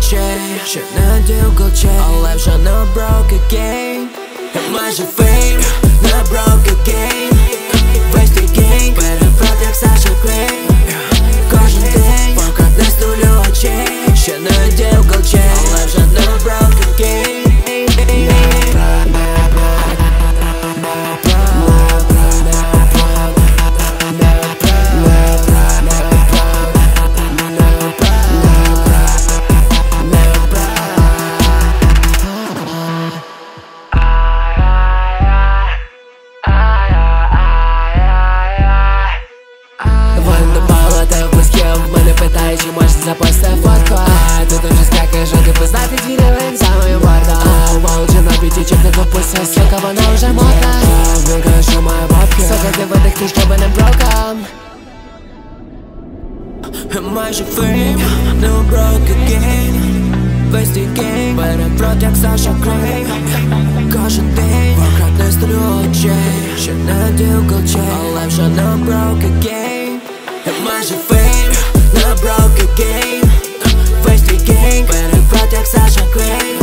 очей, ще не одів колчей, але вже не broke again. Я майже фейм, не broke again. Весь твій гейм перебрат як Саша Грей. Кожен день поки не стулю очей, ще не одів колчей, але вже не broke again. Мене питає, чи можеш запасти фотку. Тут вже скакаєш, а ти познати твій рівень за мою морду. Молча на бітічок не допустя, сука, вона вже мокра. Вилкає, що має бабки, сука, ти видихни, щоб не брокам. Майже фейм, не broke again. Весь твій гейм перебрат як Саша Грей. Кожен день пократ не стулю очей, ще не одів колчей, але вже не broke again. Майже фейм, не broke again. Весь твій гейм перебрат як Саша Грей.